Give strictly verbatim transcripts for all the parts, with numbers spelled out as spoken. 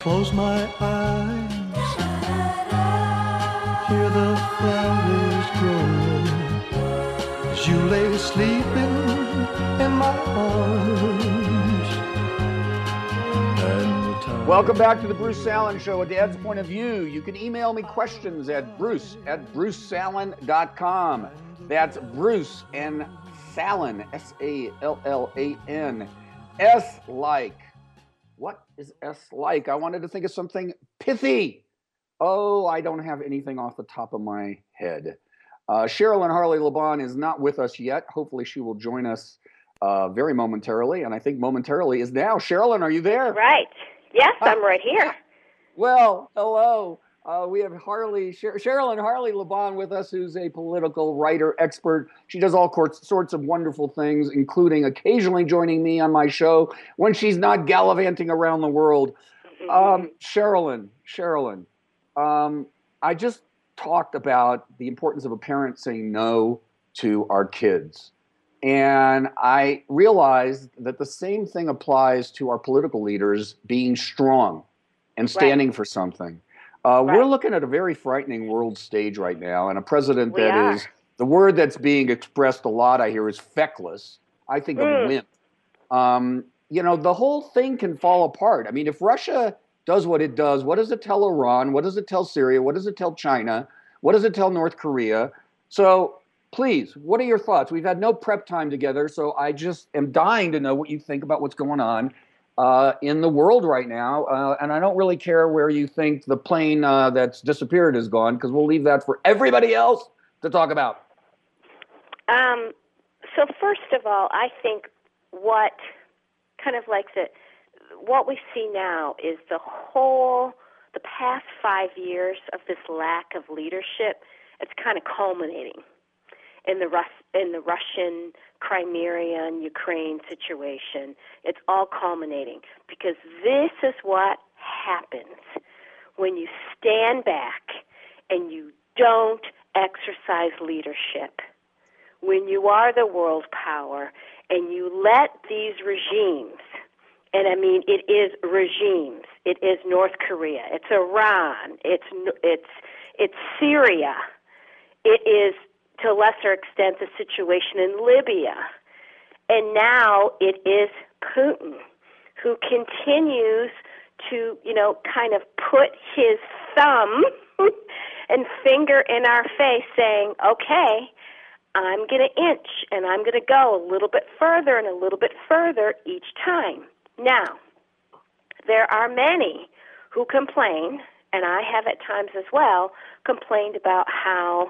Close my eyes, hear the flowers grow, as you lay sleeping in my arms. And the time Welcome back to the Bruce Salen Show, a dad's point of view. You can email me questions at bruce at bruce salen dot com. That's Bruce and Salen, S A L L A N. S like. What is S like? I wanted to think of something pithy. Oh, I don't have anything off the top of my head. Uh, Sherilyn Harley LeBon is not with us yet. Hopefully she will join us uh, very momentarily, and I think momentarily is now. Sherilyn, are you there? Right. Yes, I'm right here. Well, hello. Uh, we have Harley, Sher- Sherilyn Harley LeBon with us, who's a political writer, expert. She does all sorts, sorts of wonderful things, including occasionally joining me on my show when she's not gallivanting around the world. Um, Sherilyn, Sherilyn, um, I just talked about the importance of a parent saying no to our kids. And I realized that the same thing applies to our political leaders being strong and standing right. for something. Uh, right. We're looking at a very frightening world stage right now, and a president we that are. is, the word that's being expressed a lot, I hear, is feckless. I think mm. of wimp. Um, you know, the whole thing can fall apart. I mean, if Russia does what it does, what does it tell Iran? What does it tell Syria? What does it tell China? What does it tell North Korea? So please, what are your thoughts? We've had no prep time together, so I just am dying to know what you think about what's going on uh, in the world right now. Uh, and I don't really care where you think the plane uh, that's disappeared is gone, because we'll leave that for everybody else to talk about. Um, so first of all, I think what kind of like the what we see now is the whole, the past five years of this lack of leadership, it's kind of culminating in the Rus- in the Russian, Crimean, Ukraine situation. It's all culminating because this is what happens when you stand back and you don't exercise leadership. When you are the world power and you let these regimes, and I mean it is regimes, it is North Korea, it's Iran, it's it's it's Syria, it is to a lesser extent the situation in Libya, and now it is Putin, who continues to, you know, kind of put his thumb and finger in our face saying, okay, I'm going to inch and I'm going to go a little bit further and a little bit further each time. Now, there are many who complain, and I have at times as well, complained about how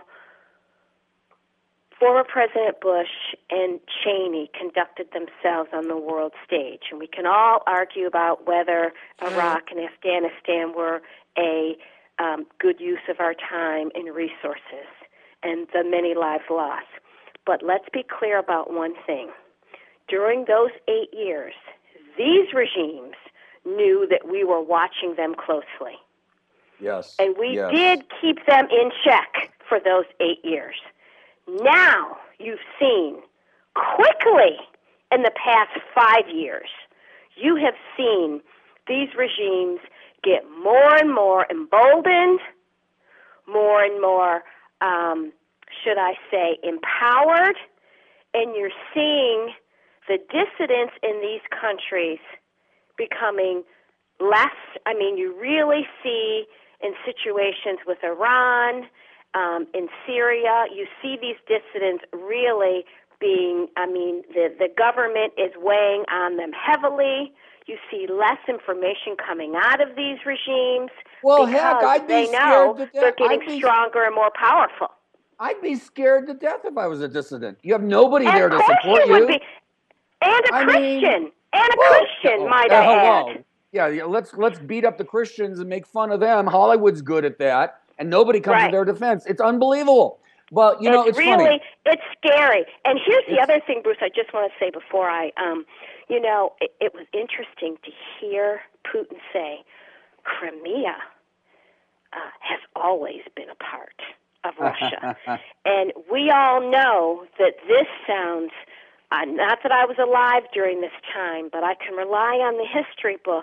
former President Bush and Cheney conducted themselves on the world stage. And we can all argue about whether Iraq and Afghanistan were a um, good use of our time and resources and the many lives lost. But let's be clear about one thing. During those eight years, these regimes knew that we were watching them closely. Yes. And we yes. did keep them in check for those eight years. Now you've seen quickly in the past five years, you have seen these regimes get more and more emboldened, more and more, um, should I say, empowered, and you're seeing the dissidents in these countries becoming less. I mean, you really see in situations with Iran, Um, in Syria, you see these dissidents really being, I mean, the, the government is weighing on them heavily. You see less information coming out of these regimes well, because heck, I'd be they know scared to they're death. getting I'd be, stronger and more powerful. I'd be scared to death if I was a dissident. You have nobody And there to support you. you. Would be, and a I Christian. Mean, and a well, Christian, oh, might uh, I hello. add. Yeah, yeah, let's let's beat up the Christians and make fun of them. Hollywood's good at that, and nobody comes Right. to their defense. It's unbelievable. But, you know, it's, it's really, funny. It's scary. And here's the It's, other thing, Bruce, I just want to say before I, um, you know, it, it was interesting to hear Putin say, Crimea uh, has always been a part of Russia. And we all know that this sounds, uh, not that I was alive during this time, but I can rely on the history books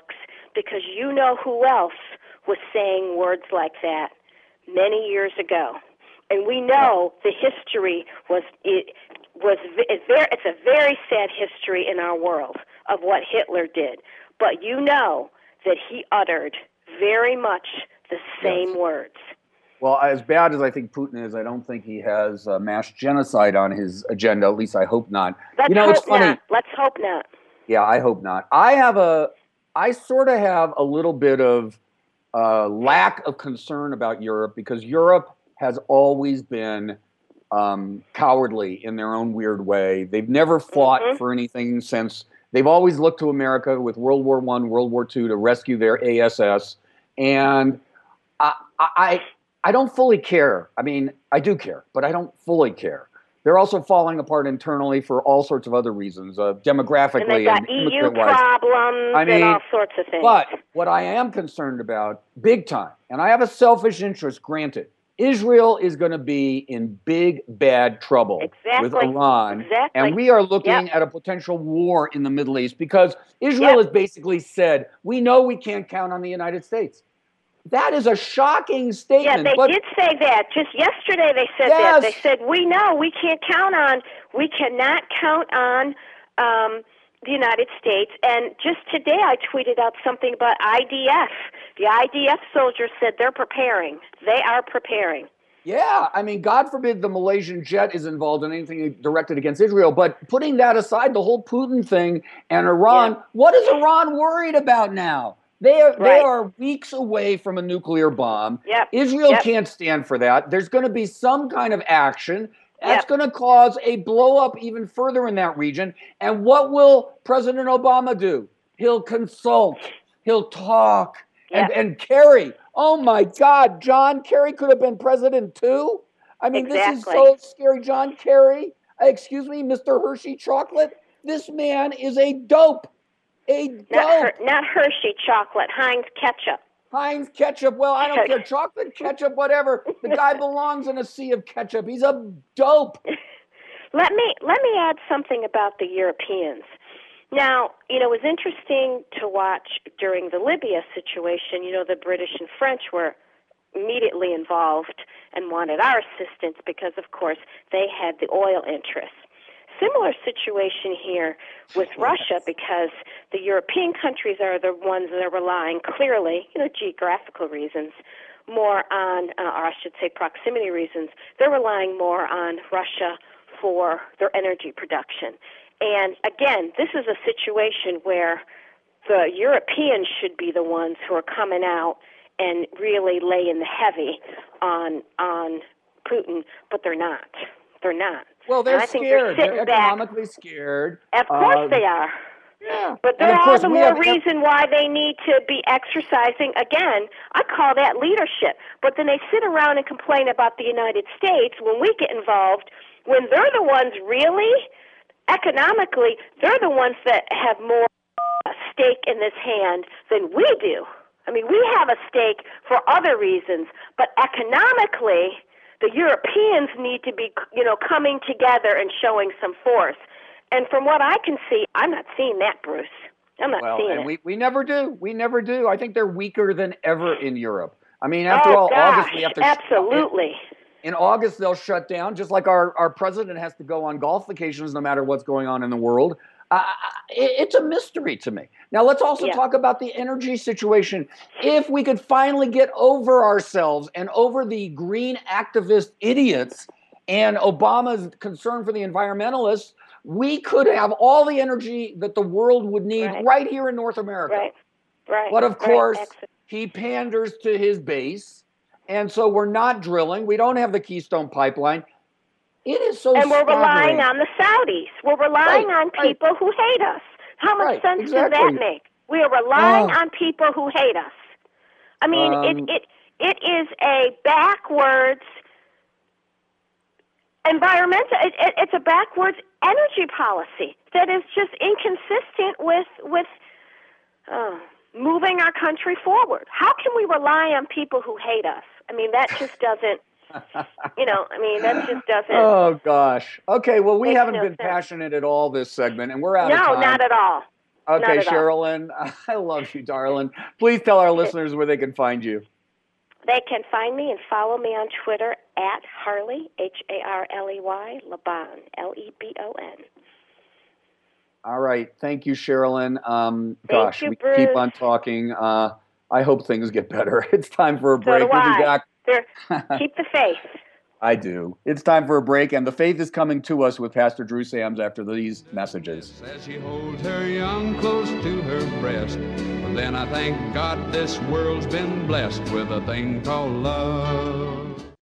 because you know who else was saying words like that many years ago. And we know the history was it was it's very it's a very sad history in our world of what Hitler did. But you know that he uttered very much the same Yes. words. Well, as bad as I think Putin is, I don't think he has uh, mass genocide on his agenda. At least I hope not. Let's you know, hope it's funny. not. Let's hope not. Yeah, I hope not. I have a, I sort of have a little bit of uh, lack of concern about Europe because Europe has always been um, cowardly in their own weird way. They've never fought Mhm. for anything since. They've always looked to America with World War One, World War Two to rescue their A S S, and I, I, I don't fully care. I mean, I do care, but I don't fully care. They're also falling apart internally for all sorts of other reasons, uh, demographically And they've got and E U immigrant-wise. problems I mean, and all sorts of things. But what I am concerned about, big time, and I have a selfish interest, granted, Israel is going to be in big, bad trouble Exactly. with Iran. Exactly. And we are looking Yep. at a potential war in the Middle East because Israel Yep. has basically said, we know we can't count on the United States. That is a shocking Yeah, statement. they but did say that. Just yesterday they said Yes. that. They said, we know we can't count on, we cannot count on um, the United States. And just today I tweeted out something about I D F. The I D F soldiers said they're preparing. They are preparing. Yeah, I mean, God forbid the Malaysian jet is involved in anything directed against Israel. But putting that aside, the whole Putin thing and Iran, Yeah. what is Iran worried about now? They are, they Right. are weeks away from a nuclear bomb. Yep. Israel Yep. can't stand for that. There's going to be some kind of action. That's Yep. going to cause a blow up even further in that region. And what will President Obama do? He'll consult. He'll talk. And, Yep. and Kerry, oh my God, John Kerry could have been president too? I mean, this is Exactly. so scary. John Kerry, uh, excuse me, Mister Hershey Chocolate, this man is a dope. A Not, dope. Her, not Hershey chocolate, Heinz ketchup. Heinz ketchup. Well, I don't care. Chocolate, ketchup, whatever. The guy belongs in a sea of ketchup. He's a dope. Let me let me add something about the Europeans. Now, you know, it was interesting to watch during the Libya situation. You know, the British and French were immediately involved and wanted our assistance because, of course, they had the oil interests. Similar situation here with Russia because the European countries are the ones that are relying clearly, you know, geographical reasons, more on, uh, or I should say proximity reasons, they're relying more on Russia for their energy production. And again, this is a situation where the Europeans should be the ones who are coming out and really laying the heavy on on Putin, but they're not. They're not. Well, they're And I think they're scared. They're, sitting back. economically scared. Of course Uh, they are. Yeah. But And they're of all course the we more have- reason why they need to be exercising, again, I call that leadership. But then they sit around and complain about the United States when we get involved, when they're the ones really, economically, they're the ones that have more stake in this hand than we do. I mean, we have a stake for other reasons, but economically, the Europeans need to be, you know, coming together and showing some force. And from what I can see, I'm not seeing that, Bruce. I'm not Well, seeing and it. we, we never do. We never do. I think they're weaker than ever in Europe. I mean, after oh, all, gosh, August we have to absolutely. In August, they'll shut down, just like our, our president has to go on golf vacations no matter what's going on in the world. Uh, it, it's a mystery to me. Now, let's also Yeah. talk about the energy situation. If we could finally get over ourselves and over the green activist idiots and Obama's concern for the environmentalists, we could have all the energy that the world would need right, Right. here in North America. Right, right. But of right, course, excellent. he panders to his base. And so we're not drilling. We don't have the Keystone Pipeline. It is so And we're staggering. relying on the Saudis. We're relying Right, on right. people who hate us. How much Right, sense exactly. does that make? We are relying Oh. on people who hate us. I mean, Um, it, it it is a backwards environmental. It, it, it's a backwards energy policy that is just inconsistent with with uh, moving our country forward. How can we rely on people who hate us? I mean, that just doesn't. You know, I mean, that just doesn't. Oh, gosh. Okay, well, we Makes haven't no been sense. passionate at all this segment, and we're out of No, time. not at all. Okay, Not at all. Sherilyn, I love you, darling. Please tell our listeners where they can find you. They can find me and follow me on Twitter at Harley, H A R L E Y, Lebon, L E B O N. All right. Thank you, Sherilyn. Um, Thank gosh, you, we Bruce. keep on talking. Uh, I hope things get better. It's time for a So break. do We'll be I. back. There, keep the faith. I do. It's time for a break, and the faith is coming to us with Pastor Drew Sams after these messages. As she holds her young close to her breast, then I thank God this world's been blessed with a thing called love.